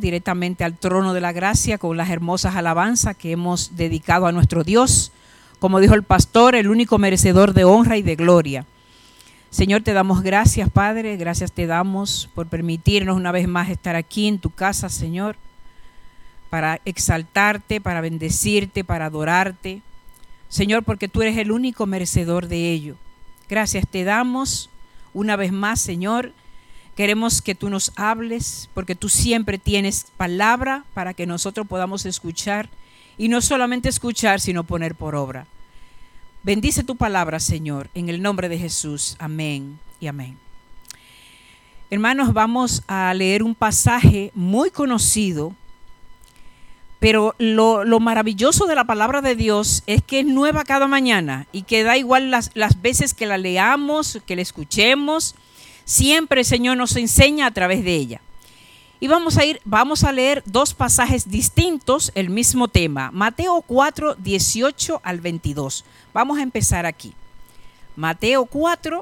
directamente al trono de la gracia con las hermosas alabanzas que hemos dedicado a nuestro Dios. Como dijo el pastor, el único merecedor de honra y de gloria. Señor, te damos gracias, Padre, gracias te damos por permitirnos una vez más estar aquí en tu casa, Señor, para exaltarte, para bendecirte, para adorarte. Señor, porque tú eres el único merecedor de ello. Gracias te damos una vez más, Señor. Queremos que tú nos hables, porque tú siempre tienes palabra para que nosotros podamos escuchar, y no solamente escuchar, sino poner por obra. Bendice tu palabra, Señor, en el nombre de Jesús. Amén y amén. Hermanos, vamos a leer un pasaje muy conocido, pero lo maravilloso de la palabra de Dios es que es nueva cada mañana y que da igual las veces que la leamos, que la escuchemos, siempre el Señor nos enseña a través de ella. Y vamos a leer dos pasajes distintos, el mismo tema. Mateo 4, 18 al 22. Vamos a empezar aquí. Mateo 4,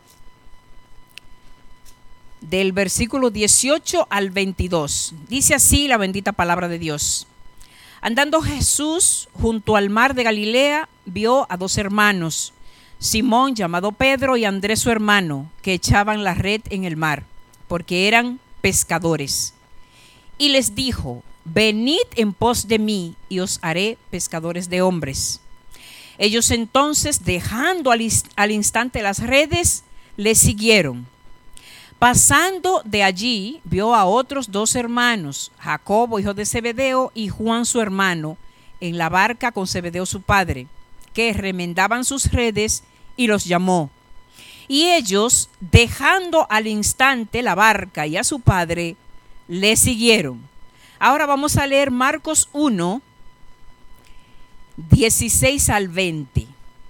del versículo 18 al 22. Dice así la bendita palabra de Dios. Andando Jesús junto al mar de Galilea, vio a dos hermanos, Simón llamado Pedro y Andrés su hermano, que echaban la red en el mar, porque eran pescadores. Y les dijo: venid en pos de mí, y os haré pescadores de hombres. Ellos entonces, dejando al instante las redes, le siguieron. Pasando de allí, vio a otros dos hermanos, Jacobo, hijo de Zebedeo, y Juan su hermano, en la barca con Zebedeo su padre, que remendaban sus redes, y los llamó. Y ellos, dejando al instante la barca y a su padre, le siguieron. Ahora vamos a leer Marcos 1, 16 al 20.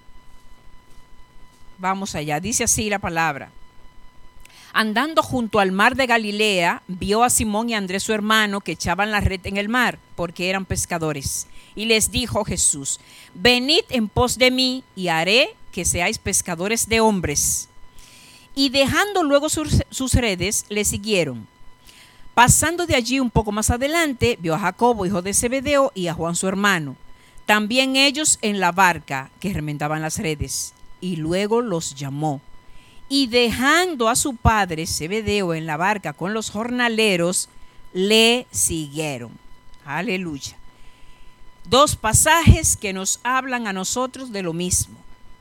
Vamos allá, dice así la palabra. Andando junto al mar de Galilea, vio a Simón y a Andrés su hermano, que echaban la red en el mar, porque eran pescadores. Y les dijo Jesús: venid en pos de mí, y haré que seáis pescadores de hombres. Y dejando luego sus redes, le siguieron. Pasando de allí un poco más adelante, vio a Jacobo, hijo de Zebedeo, y a Juan su hermano, también ellos en la barca, que remendaban las redes, y luego los llamó. Y dejando a su padre Zebedeo en la barca con los jornaleros, le siguieron. Aleluya. Dos pasajes que nos hablan a nosotros de lo mismo.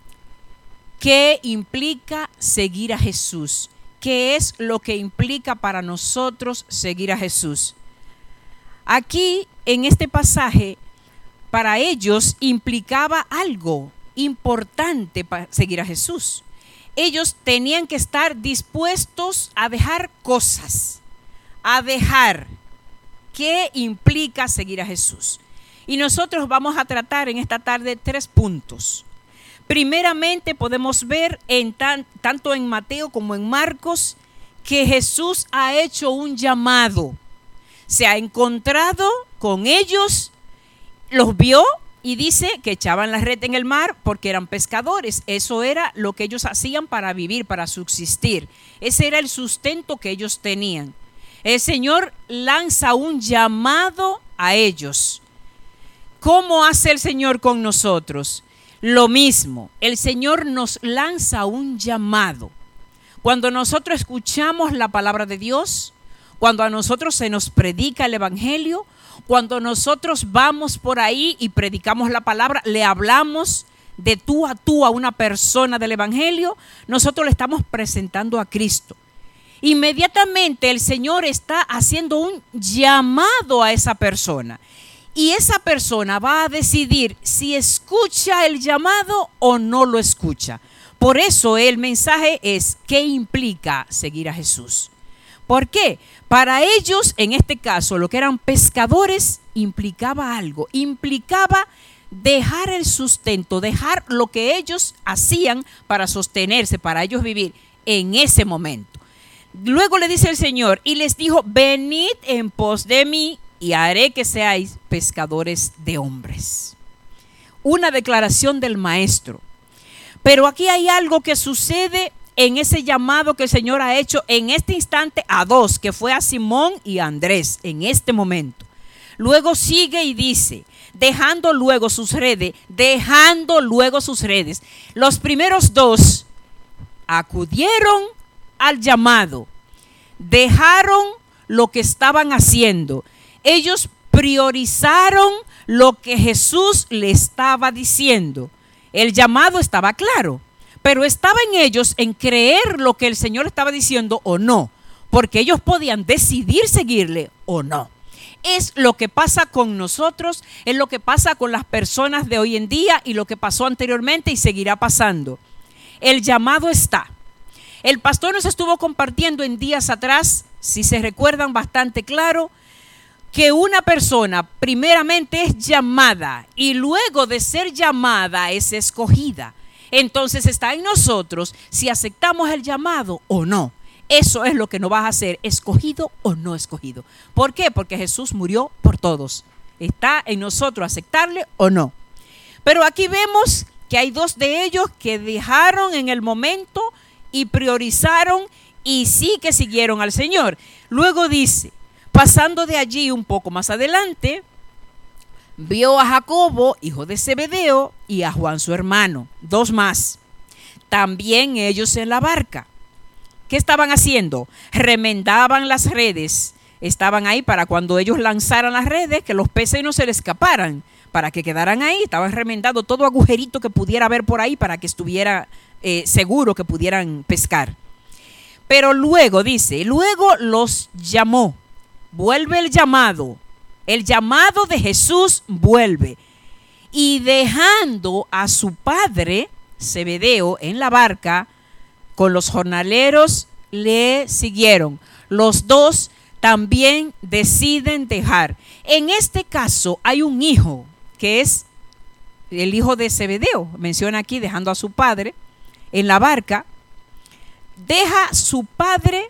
¿Qué implica seguir a Jesús? ¿Qué es lo que implica para nosotros seguir a Jesús? Aquí, en este pasaje, para ellos implicaba algo importante para seguir a Jesús. Ellos tenían que estar dispuestos a dejar cosas, a dejar. ¿Qué implica seguir a Jesús? Y nosotros vamos a tratar en esta tarde 3 puntos. Primeramente podemos ver tanto en Mateo como en Marcos que Jesús ha hecho un llamado. Se ha encontrado con ellos, los vio y dice que echaban la red en el mar porque eran pescadores. Eso era lo que ellos hacían para vivir, para subsistir. Ese era el sustento que ellos tenían. El Señor lanza un llamado a ellos. ¿Cómo hace el Señor con nosotros? Lo mismo, el Señor nos lanza un llamado. Cuando nosotros escuchamos la palabra de Dios, cuando a nosotros se nos predica el evangelio, cuando nosotros vamos por ahí y predicamos la palabra, le hablamos de tú a una persona del evangelio, nosotros le estamos presentando a Cristo. Inmediatamente el Señor está haciendo un llamado a esa persona. Y esa persona va a decidir si escucha el llamado o no lo escucha. Por eso el mensaje es: ¿qué implica seguir a Jesús? ¿Por qué? Para ellos, en este caso, lo que eran pescadores, implicaba algo. Implicaba dejar el sustento, dejar lo que ellos hacían para sostenerse, para ellos vivir en ese momento. Luego le dice el Señor y les dijo: venid en pos de mí, y haré que seáis pescadores de hombres. Una declaración del maestro. Pero aquí hay algo que sucede en ese llamado que el Señor ha hecho en este instante a dos, que fue a Simón y a Andrés, en este momento. Luego sigue y dice, dejando luego sus redes. Los primeros dos acudieron al llamado, dejaron lo que estaban haciendo. Ellos priorizaron lo que Jesús le estaba diciendo. El llamado estaba claro, pero estaba en ellos en creer lo que el Señor estaba diciendo o no, porque ellos podían decidir seguirle o no. Es lo que pasa con nosotros, es lo que pasa con las personas de hoy en día y lo que pasó anteriormente y seguirá pasando. El llamado está. El pastor nos estuvo compartiendo en días atrás, si se recuerdan bastante claro, que una persona primeramente es llamada y luego de ser llamada es escogida. Entonces está en nosotros si aceptamos el llamado o no. Eso es lo que nos va a hacer, escogido o no escogido. ¿Por qué? Porque Jesús murió por todos. Está en nosotros aceptarle o no. Pero aquí vemos que hay dos de ellos que dejaron en el momento y priorizaron y sí que siguieron al Señor. Luego dice, pasando de allí un poco más adelante, vio a Jacobo, hijo de Zebedeo, y a Juan su hermano, dos más, también ellos en la barca. ¿Qué estaban haciendo? Remendaban las redes. Estaban ahí para cuando ellos lanzaran las redes, que los peces no se les escaparan, para que quedaran ahí. Estaban remendando todo agujerito que pudiera haber por ahí para que estuviera seguro que pudieran pescar. Pero luego dice, luego los llamó. Vuelve el llamado de Jesús vuelve. Y dejando a su padre, Zebedeo, en la barca, con los jornaleros le siguieron. Los dos también deciden dejar. En este caso hay un hijo que es el hijo de Zebedeo. Menciona aquí dejando a su padre en la barca. Deja a su padre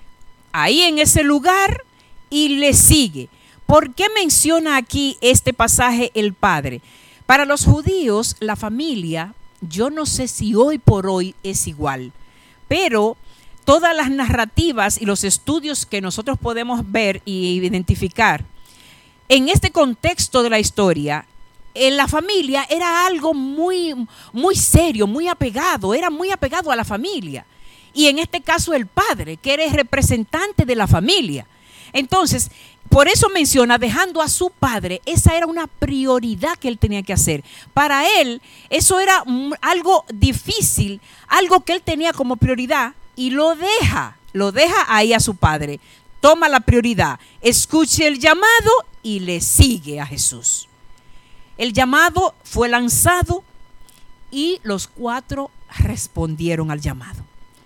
ahí en ese lugar y le sigue. ¿Por qué menciona aquí este pasaje el padre? Para los judíos la familia, yo no sé si hoy por hoy es igual, pero todas las narrativas y los estudios que nosotros podemos ver y identificar, en este contexto de la historia, en la familia era algo muy, muy serio, muy apegado, era muy apegado a la familia. Y en este caso el padre, que era el representante de la familia. Entonces, por eso menciona dejando a su padre, esa era una prioridad que él tenía que hacer. Para él, eso era algo difícil, algo que él tenía como prioridad y lo deja ahí a su padre. Toma la prioridad, escuche el llamado y le sigue a Jesús. El llamado fue lanzado y los cuatro respondieron al llamado.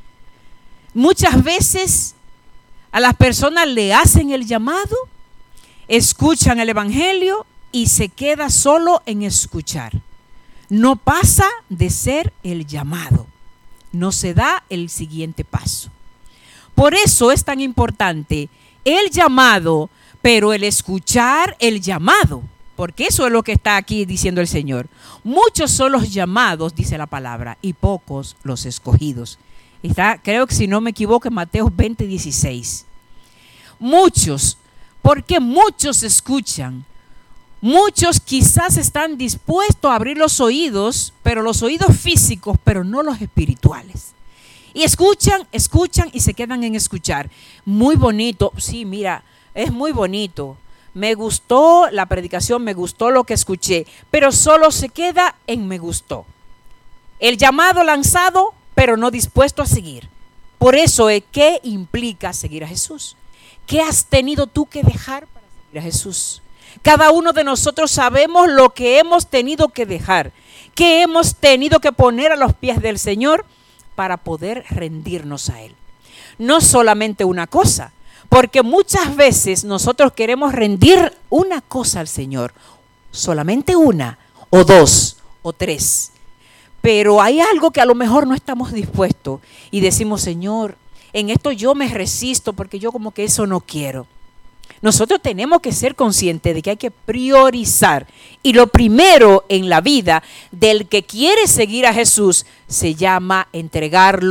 Muchas veces a las personas le hacen el llamado, escuchan el evangelio y se queda solo en escuchar. No pasa de ser el llamado. No se da el siguiente paso. Por eso es tan importante el llamado, pero el escuchar el llamado. Porque eso es lo que está aquí diciendo el Señor. Muchos son los llamados, dice la palabra, y pocos los escogidos. Está, creo que si no me equivoco, en Mateo 20:16. Muchos, porque muchos escuchan. Muchos quizás están dispuestos a abrir los oídos, pero los oídos físicos, pero no los espirituales. Y escuchan y se quedan en escuchar. Muy bonito, sí, mira, es muy bonito. Me gustó la predicación, me gustó lo que escuché, pero solo se queda en me gustó. El llamado lanzado, pero no dispuesto a seguir. Por eso, ¿qué implica seguir a Jesús? ¿Qué has tenido tú que dejar para seguir a Jesús? Cada uno de nosotros sabemos lo que hemos tenido que dejar, que hemos tenido que poner a los pies del Señor para poder rendirnos a Él. No solamente una cosa, porque muchas veces nosotros queremos rendir una cosa al Señor, solamente una, o dos, o tres. Pero hay algo que a lo mejor no estamos dispuestos y decimos, Señor, en esto yo me resisto porque yo como que eso no quiero. Nosotros tenemos que ser conscientes de que hay que priorizar. Y lo primero en la vida del que quiere seguir a Jesús se llama entregarlo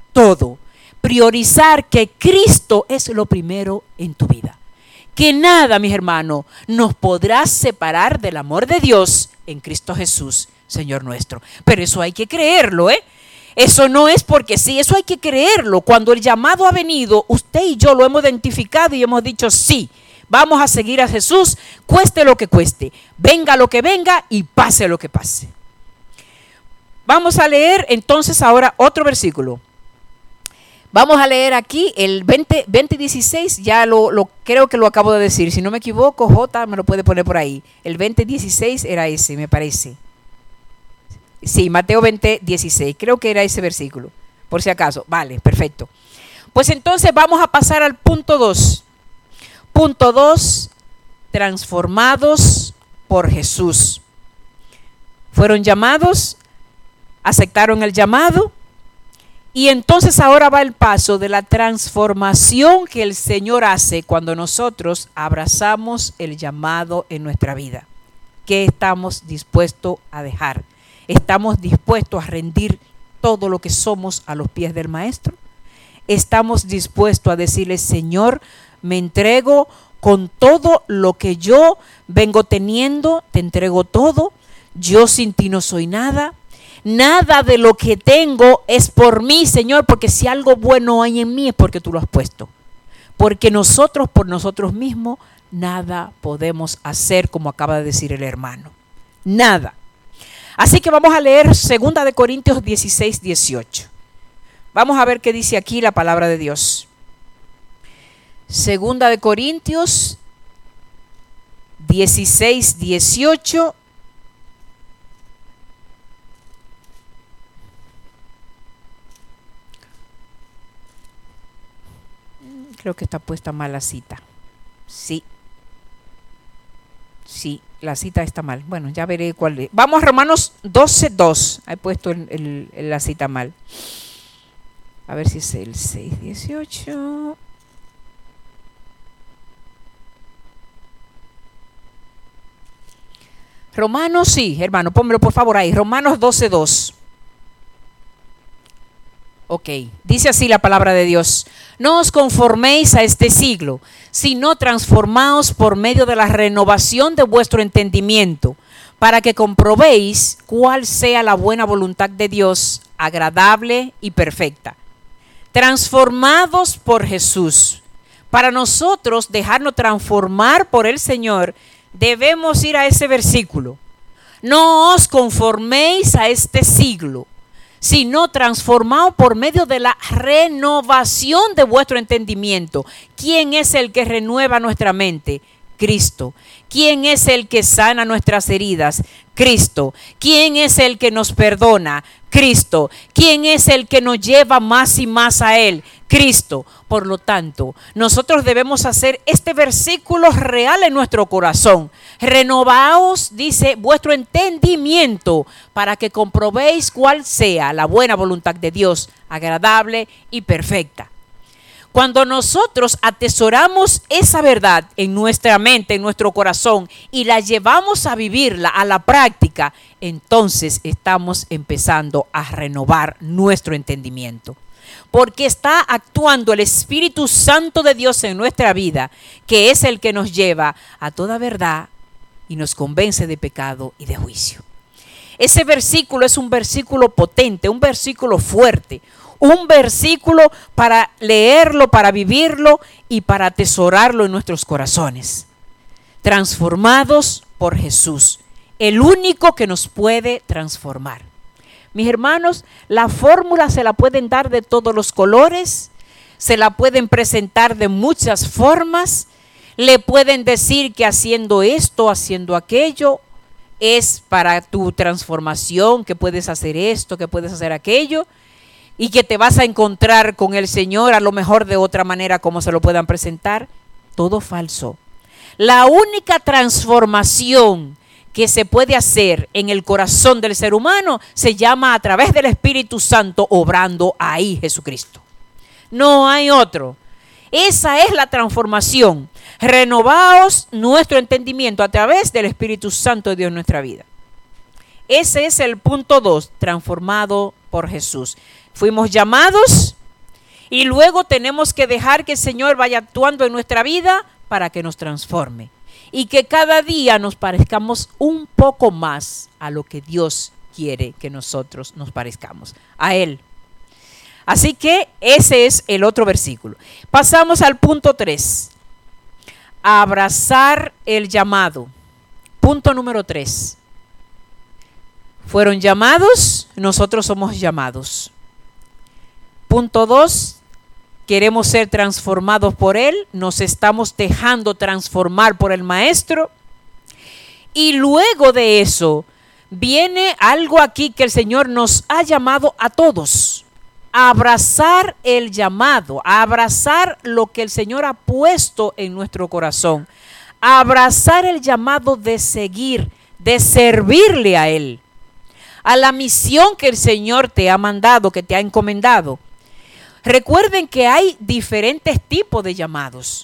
todo. Priorizar que Cristo es lo primero en tu vida. Que nada, mis hermanos, nos podrá separar del amor de Dios en Cristo Jesús, Señor nuestro. Pero eso hay que creerlo, ¿eh? Eso no es porque sí, eso hay que creerlo. Cuando el llamado ha venido, usted y yo lo hemos identificado y hemos dicho sí. Vamos a seguir a Jesús, cueste lo que cueste, venga lo que venga y pase lo que pase. Vamos a leer entonces ahora otro versículo. Vamos a leer aquí el 20:16, ya creo que lo acabo de decir. Si no me equivoco, J me lo puede poner por ahí. El 20:16 era ese, me parece. Sí, Mateo 20:16, creo que era ese versículo, por si acaso. Vale, perfecto. Pues entonces vamos a pasar al punto 2. Punto 2, transformados por Jesús. Fueron llamados, aceptaron el llamado. Y entonces ahora va el paso de la transformación que el Señor hace cuando nosotros abrazamos el llamado en nuestra vida. ¿Qué estamos dispuestos a dejar? ¿Estamos dispuestos a rendir todo lo que somos a los pies del Maestro? ¿Estamos dispuestos a decirle, Señor, me entrego con todo lo que yo vengo teniendo, te entrego todo, yo sin ti no soy nada? Nada de lo que tengo es por mí, Señor, porque si algo bueno hay en mí es porque tú lo has puesto. Porque nosotros por nosotros mismos nada podemos hacer, como acaba de decir el hermano. Nada. Así que vamos a leer 2 Corintios 16:18. Vamos a ver qué dice aquí la palabra de Dios. 2 Corintios 16:18. Creo que está puesta mal la cita. Sí, la cita está mal. Bueno, ya veré cuál es. Vamos a Romanos 12:2. He puesto la cita mal. A ver si es el 6:18. Romanos, sí, hermano, pónmelo por favor ahí. Romanos 12:2. Ok, dice así la palabra de Dios. No os conforméis a este siglo, sino transformaos por medio de la renovación de vuestro entendimiento, para que comprobéis cuál sea la buena voluntad de Dios, agradable y perfecta. Transformados por Jesús. Para nosotros dejarnos transformar por el Señor, debemos ir a ese versículo. No os conforméis a este siglo, sino transformado por medio de la renovación de vuestro entendimiento. ¿Quién es el que renueva nuestra mente? Cristo. ¿Quién es el que sana nuestras heridas? Cristo. ¿Quién es el que nos perdona? Cristo. ¿Quién es el que nos lleva más y más a Él? Cristo. Por lo tanto, nosotros debemos hacer este versículo real en nuestro corazón. Renovaos, dice, vuestro entendimiento para que comprobéis cuál sea la buena voluntad de Dios, agradable y perfecta. Cuando nosotros atesoramos esa verdad en nuestra mente, en nuestro corazón, y la llevamos a vivirla, a la práctica, entonces estamos empezando a renovar nuestro entendimiento. Porque está actuando el Espíritu Santo de Dios en nuestra vida, que es el que nos lleva a toda verdad y nos convence de pecado y de juicio. Ese versículo es un versículo potente, un versículo fuerte, un versículo para leerlo, para vivirlo y para atesorarlo en nuestros corazones. Transformados por Jesús, el único que nos puede transformar. Mis hermanos, la fórmula se la pueden dar de todos los colores, se la pueden presentar de muchas formas, le pueden decir que haciendo esto, haciendo aquello, es para tu transformación, que puedes hacer esto, que puedes hacer aquello, y que te vas a encontrar con el Señor a lo mejor de otra manera como se lo puedan presentar. Todo falso. La única transformación que se puede hacer en el corazón del ser humano se llama a través del Espíritu Santo obrando ahí Jesucristo. No hay otro. Esa es la transformación. Renovaos nuestro entendimiento a través del Espíritu Santo de Dios en nuestra vida. Ese es el punto 2, transformado por Jesús. Fuimos llamados, Y luego tenemos que dejar que el Señor vaya actuando en nuestra vida para que nos transforme. Y que cada día nos parezcamos un poco más a lo que Dios quiere que nosotros nos parezcamos, a Él. Así que ese es el otro versículo. Pasamos al punto 3. Abrazar el llamado. Punto número 3. Fueron llamados, nosotros somos llamados. Punto 2. Queremos ser transformados por Él, nos estamos dejando transformar por el Maestro. Y luego de eso, viene algo aquí que el Señor nos ha llamado a todos. A abrazar el llamado, a abrazar lo que el Señor ha puesto en nuestro corazón. A abrazar el llamado de seguir, de servirle a Él. A la misión que el Señor te ha mandado, que te ha encomendado. Recuerden que hay diferentes tipos de llamados.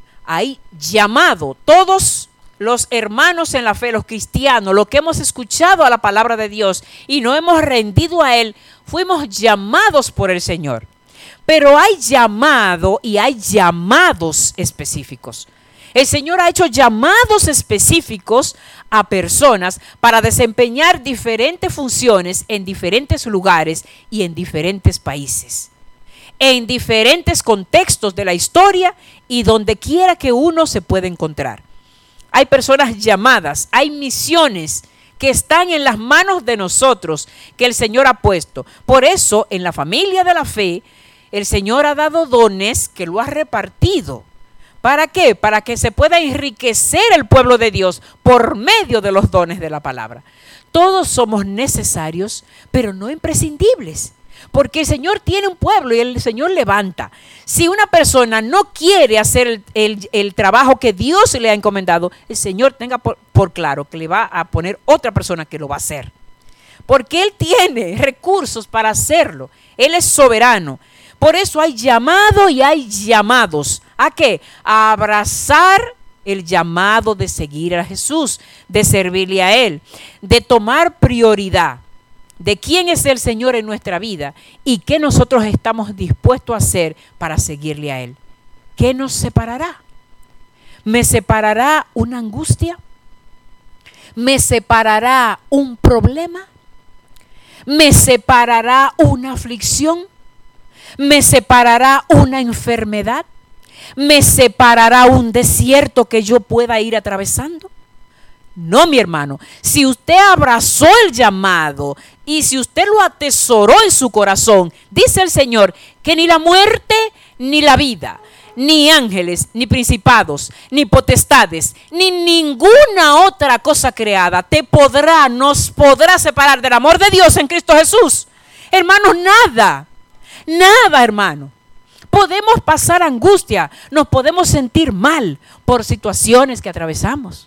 Hay llamado, todos los hermanos en la fe, los cristianos, los que hemos escuchado a la palabra de Dios y no hemos rendido a Él, fuimos llamados por el Señor. Pero hay llamado y hay llamados específicos. El Señor ha hecho llamados específicos a personas para desempeñar diferentes funciones en diferentes lugares y en diferentes países. En diferentes contextos de la historia y donde quiera que uno se pueda encontrar. Hay personas llamadas, hay misiones que están en las manos de nosotros que el Señor ha puesto. Por eso, en la familia de la fe, el Señor ha dado dones que lo ha repartido. ¿Para qué? Para que se pueda enriquecer el pueblo de Dios por medio de los dones de la palabra. Todos somos necesarios, pero no imprescindibles. Porque el Señor tiene un pueblo y el Señor levanta. Si una persona no quiere hacer el trabajo que Dios le ha encomendado, el Señor tenga por claro que le va a poner otra persona que lo va a hacer. Porque Él tiene recursos para hacerlo. Él es soberano. Por eso hay llamado y hay llamados. ¿A qué? A abrazar el llamado de seguir a Jesús, de servirle a Él, de tomar prioridad de quién es el Señor en nuestra vida y qué nosotros estamos dispuestos a hacer para seguirle a Él. ¿Qué nos separará? ¿Me separará una angustia? ¿Me separará un problema? ¿Me separará una aflicción? ¿Me separará una enfermedad? ¿Me separará un desierto que yo pueda ir atravesando? No, mi hermano, si usted abrazó el llamado y si usted lo atesoró en su corazón, dice el Señor que ni la muerte ni la vida, ni ángeles, ni principados, ni potestades, ni ninguna otra cosa creada nos podrá separar del amor de Dios en Cristo Jesús. Hermanos, nada, hermano. Podemos pasar angustia, nos podemos sentir mal por situaciones que atravesamos.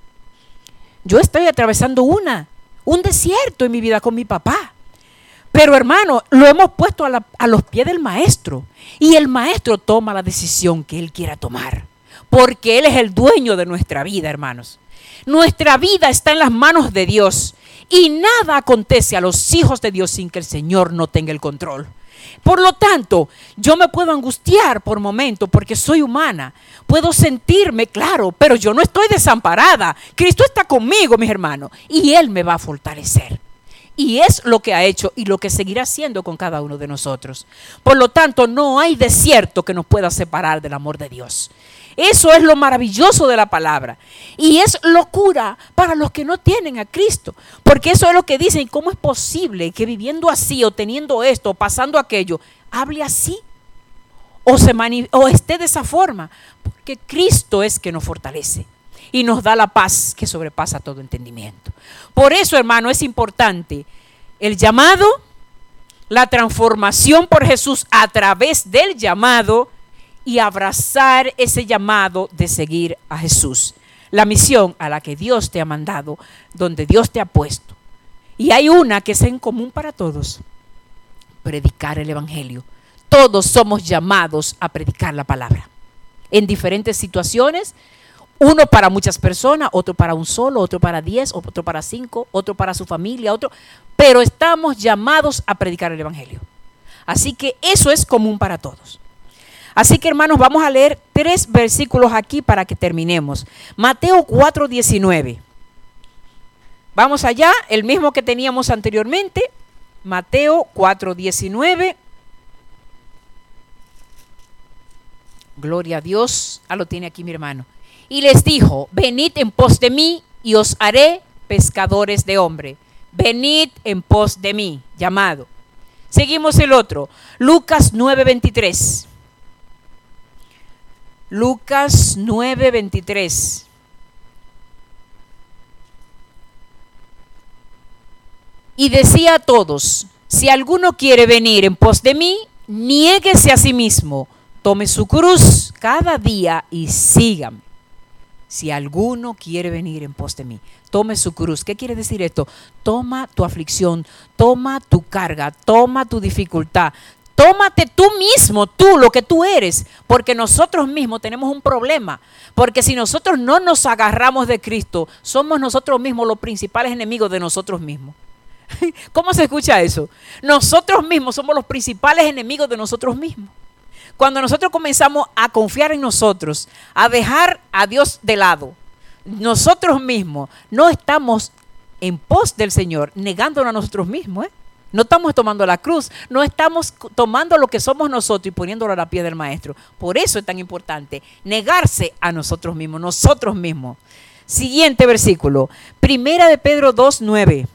Yo estoy atravesando un desierto en mi vida con mi papá. Pero hermano, lo hemos puesto a los pies del Maestro. Y el Maestro toma la decisión que Él quiera tomar. Porque Él es el dueño de nuestra vida, hermanos. Nuestra vida está en las manos de Dios. Y nada acontece a los hijos de Dios sin que el Señor no tenga el control. Por lo tanto, yo me puedo angustiar por momentos porque soy humana. Puedo sentirme, claro, pero yo no estoy desamparada. Cristo está conmigo, mis hermanos, y Él me va a fortalecer. Y es lo que ha hecho y lo que seguirá haciendo con cada uno de nosotros. Por lo tanto, no hay desierto que nos pueda separar del amor de Dios. Eso es lo maravilloso de la palabra. Y es locura para los que no tienen a Cristo. Porque eso es lo que dicen. ¿Cómo es posible que viviendo así o teniendo esto o pasando aquello, hable así? O esté de esa forma. Porque Cristo es que nos fortalece y nos da la paz que sobrepasa todo entendimiento. Por eso, hermano, es importante el llamado, la transformación por Jesús a través del llamado y abrazar ese llamado de seguir a Jesús. La misión a la que Dios te ha mandado, donde Dios te ha puesto. Y hay una que es en común para todos: predicar el Evangelio. Todos somos llamados a predicar la palabra. En diferentes situaciones, uno para muchas personas, otro para un solo, otro para 10, otro para 5, otro para su familia, otro. Pero estamos llamados a predicar el Evangelio. Así que eso es común para todos. Así que, hermanos, vamos a leer 3 versículos aquí para que terminemos. Mateo 4:19. Vamos allá, el mismo que teníamos anteriormente. Mateo 4:19. Gloria a Dios. Lo tiene aquí mi hermano. Y les dijo: venid en pos de mí y os haré pescadores de hombre. Venid en pos de mí, llamado. Seguimos el otro. Lucas 9:23. Lucas 9:23. Y decía a todos: si alguno quiere venir en pos de mí, niéguese a sí mismo, tome su cruz cada día y sígame. Si alguno quiere venir en pos de mí, tome su cruz. ¿Qué quiere decir esto? Toma tu aflicción, toma tu carga, toma tu dificultad. Tómate tú mismo, tú, lo que tú eres, porque nosotros mismos tenemos un problema. Porque si nosotros no nos agarramos de Cristo, somos nosotros mismos los principales enemigos de nosotros mismos. ¿Cómo se escucha eso? Nosotros mismos somos los principales enemigos de nosotros mismos. Cuando nosotros comenzamos a confiar en nosotros, a dejar a Dios de lado, nosotros mismos no estamos en pos del Señor, negándonos a nosotros mismos, No estamos tomando la cruz, no estamos tomando lo que somos nosotros y poniéndolo a la pie del Maestro. Por eso es tan importante negarse a nosotros mismos. Siguiente versículo, 1 de Pedro 2:9.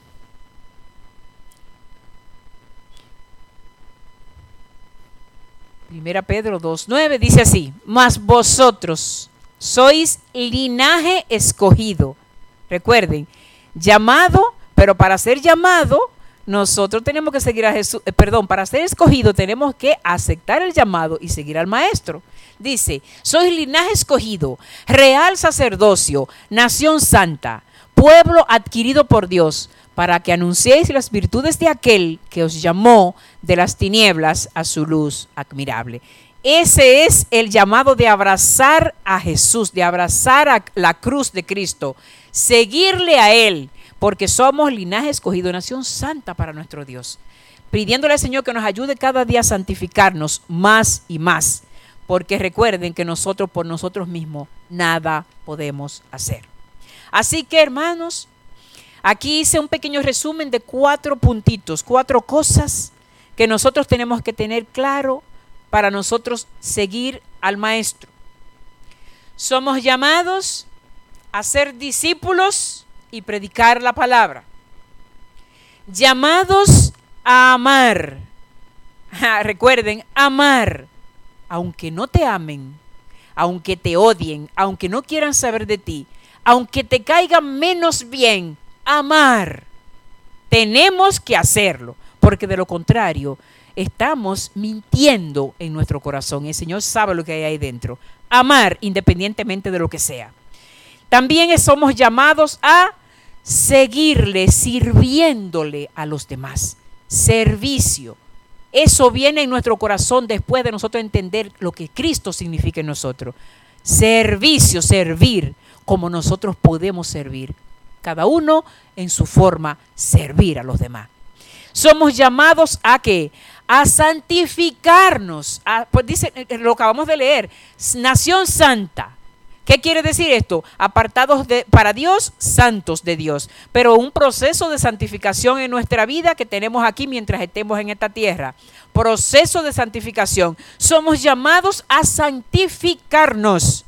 Primera Pedro 2:9 dice así: mas vosotros sois linaje escogido. Recuerden, llamado, pero para ser llamado, nosotros tenemos que seguir a Jesús. Para ser escogido tenemos que aceptar el llamado y seguir al Maestro. Dice: sois linaje escogido, real sacerdocio, nación santa, pueblo adquirido por Dios, para que anunciéis las virtudes de aquel que os llamó de las tinieblas a su luz admirable. Ese es el llamado de abrazar a Jesús, de abrazar a la cruz de Cristo, seguirle a Él, porque somos linaje escogido, nación santa para nuestro Dios. Pidiéndole al Señor que nos ayude cada día a santificarnos más y más, porque recuerden que nosotros por nosotros mismos nada podemos hacer. Así que, hermanos, aquí hice un pequeño resumen de 4 puntitos, 4 cosas que nosotros tenemos que tener claro para nosotros seguir al Maestro. Somos llamados a ser discípulos y predicar la palabra. Llamados a amar. Recuerden, amar. Aunque no te amen, aunque te odien, aunque no quieran saber de ti, aunque te caigan menos bien, amar. Tenemos que hacerlo, porque de lo contrario estamos mintiendo en nuestro corazón. El Señor sabe lo que hay ahí dentro. Amar independientemente de lo que sea. También somos llamados a seguirle, sirviéndole a los demás. Servicio. Eso viene en nuestro corazón después de nosotros entender lo que Cristo significa en nosotros. Servicio, servir como nosotros podemos servir. Cada uno en su forma, servir a los demás. Somos llamados a ¿qué? A santificarnos. Pues dice, lo acabamos de leer, nación santa. ¿Qué quiere decir esto? Apartados para Dios, santos de Dios. Pero un proceso de santificación en nuestra vida que tenemos aquí mientras estemos en esta tierra. Proceso de santificación. Somos llamados a santificarnos.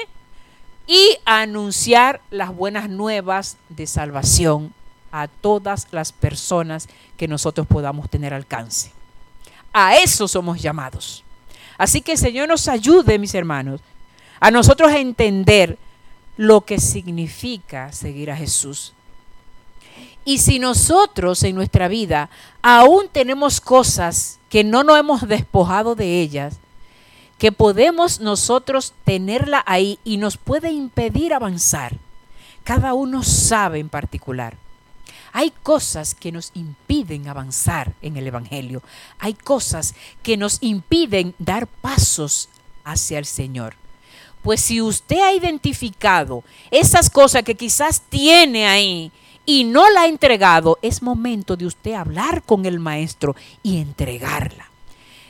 Y a anunciar las buenas nuevas de salvación a todas las personas que nosotros podamos tener alcance. A eso somos llamados. Así que el Señor nos ayude, mis hermanos, a nosotros a entender lo que significa seguir a Jesús. Y si nosotros en nuestra vida aún tenemos cosas que no nos hemos despojado de ellas, que podemos nosotros tenerla ahí y nos puede impedir avanzar. Cada uno sabe en particular. Hay cosas que nos impiden avanzar en el Evangelio. Hay cosas que nos impiden dar pasos hacia el Señor. Pues si usted ha identificado esas cosas que quizás tiene ahí y no la ha entregado, es momento de usted hablar con el Maestro y entregarla.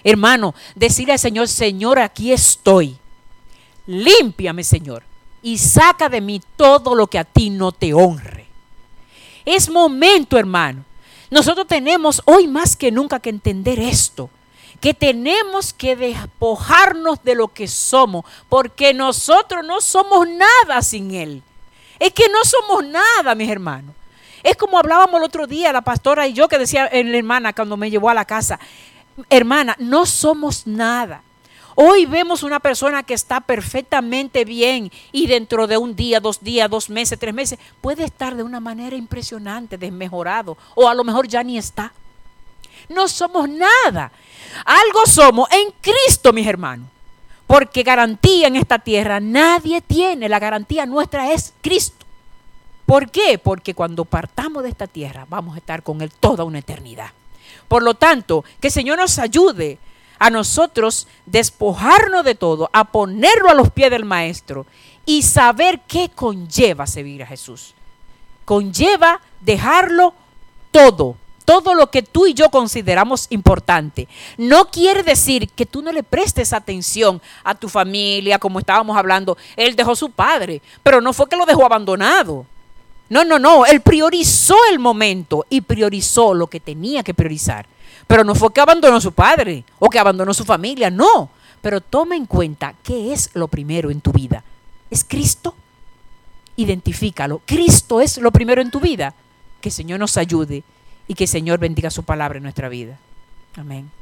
Hermano, decirle al Señor, Señor, aquí estoy. Límpiame, Señor, y saca de mí todo lo que a ti no te honre. Es momento, hermano. Nosotros tenemos hoy más que nunca que entender esto, que tenemos que despojarnos de lo que somos, porque nosotros no somos nada sin Él. Es que no somos nada, mis hermanos. Es como hablábamos el otro día, la pastora y yo, que decía la hermana cuando me llevó a la casa, hermana, no somos nada. Hoy vemos una persona que está perfectamente bien y dentro de un día, 2 días, 2 meses, 3 meses, puede estar de una manera impresionante, desmejorado, o a lo mejor ya ni está. No somos nada. Algo somos en Cristo, mis hermanos. Porque garantía en esta tierra nadie tiene. La garantía nuestra es Cristo. ¿Por qué? Porque cuando partamos de esta tierra vamos a estar con Él toda una eternidad. Por lo tanto, que el Señor nos ayude a nosotros despojarnos de todo, a ponerlo a los pies del Maestro y saber qué conlleva servir a Jesús. Conlleva dejarlo todo. Todo lo que tú y yo consideramos importante. No quiere decir que tú no le prestes atención a tu familia, como estábamos hablando. Él dejó a su padre, pero no fue que lo dejó abandonado. No. Él priorizó el momento y priorizó lo que tenía que priorizar. Pero no fue que abandonó a su padre o que abandonó a su familia, no. Pero toma en cuenta qué es lo primero en tu vida. ¿Es Cristo? Identifícalo. Cristo es lo primero en tu vida. Que el Señor nos ayude. Y que el Señor bendiga su palabra en nuestra vida. Amén.